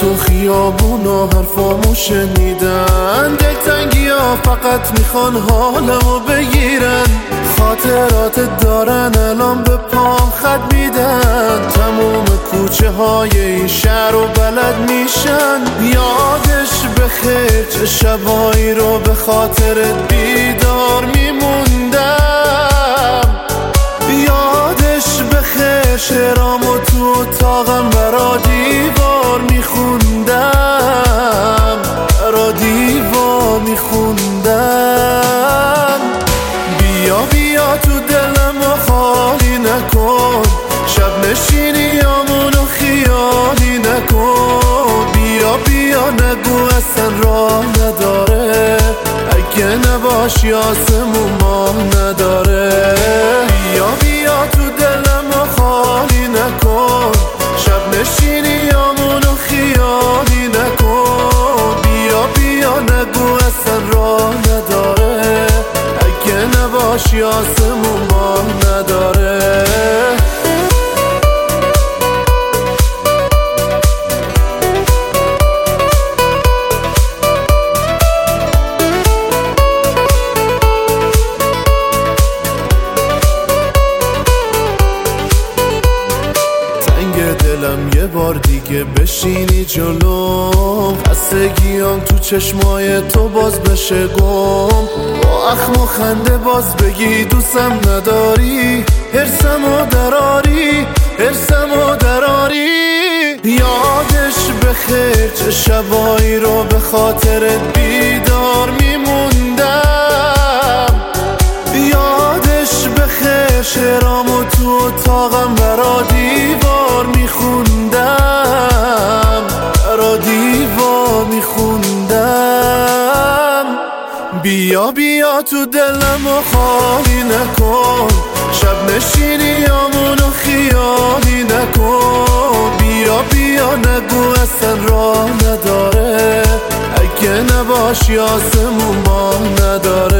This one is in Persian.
تو خیابون و حرفامو شنیدن، دلتنگی ها فقط میخوان حالمو بگیرن، خاطرات دارن الان به پام خط میدن، تموم کوچه های این شهر رو بلد میشن. یادش بخیر چه شبایی رو به خاطرت بیدار میموندم، یادش بخیر شعرامو تو اتاقم برا دیوار میخوندم، برا دیوار میخوندم. بیا بیا تو دلمو خالی نکن، شب نشینیامونو خیالی نکن، بیا بیا نگو اصلا راه نداره، اگه نباشی آسمون ماه نداره. بیا بیا تو دلمو خالی نکن، شب نشینیامونو خیالی نکن، بیا بیا نگو اصلا راه نداره، اگه نباشی آسمون ماه نداره. دلم یه بار دیگه بشینی جلوم، خستگیام تو چشمای تو باز بشه گم، با اخم و خنده باز بگی دوستم نداری، حرسمو دراری، حرسمو دراری. یادش بخیر چه شبایی رو به خاطرت بیدار میموندم، یادش بخیر شعرامو تو اتاقم برا دیوار میخوندم، برا دیوار میخوندم. بیا بیا تو دلمو خالی نکن، شب نشینیامونو خیالی نکن، بیا بیا نگو اصلا راه نداره، اگه نباشی آسمون ماه نداره.